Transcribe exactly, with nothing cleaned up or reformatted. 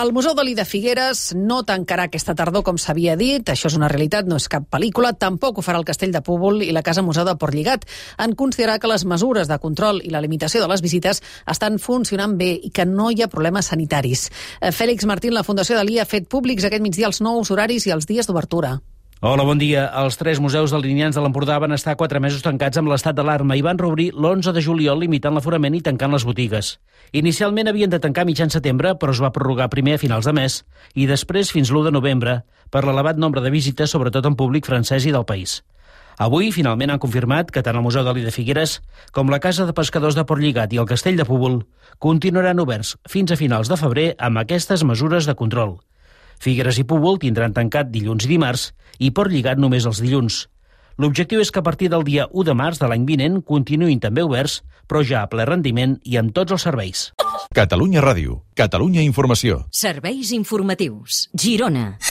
El Museu Dalí de Figueres no tancarà aquesta tardor, com s'havia dit. Això és una realitat, no és cap pel·lícula. Tampoc ho farà el Castell de Púbol i la Casa Museu de Portlligat, en considerar que les mesures de control i la limitació de les visites estan funcionant bé i que no hi ha problemes sanitaris. Fèlix Martín, la Fundació Dalí, ha fet públics aquest migdia els nous horaris i els dies d'obertura. Hola, bon dia. Els tres museus delineants de l'Empordà van estar quatre mesos tancats amb l'estat d'alarma i van reobrir l'onze de juliol limitant l'aforament i tancant les botigues. Inicialment havien de tancar mitjan setembre, però es va prorrogar primer a finals de mes i després fins l'u de novembre per l'elevat nombre de visites, sobretot en públic francès i del país. Avui, finalment, han confirmat que tant el Museu Dalí de Figueres com la Casa de Pescadors de Portlligat i el Castell de Púbol continuaran oberts fins a finals de febrer amb aquestes mesures de control. Figueres i Púbol tindran tancat dilluns i dimarts i Portlligat només els dilluns. L'objectiu és que a partir del dia u de març de l'any vinent continuïn també oberts, però ja a ple rendiment i amb tots els serveis. Catalunya Ràdio, Catalunya Informació. Serveis informatius. Girona.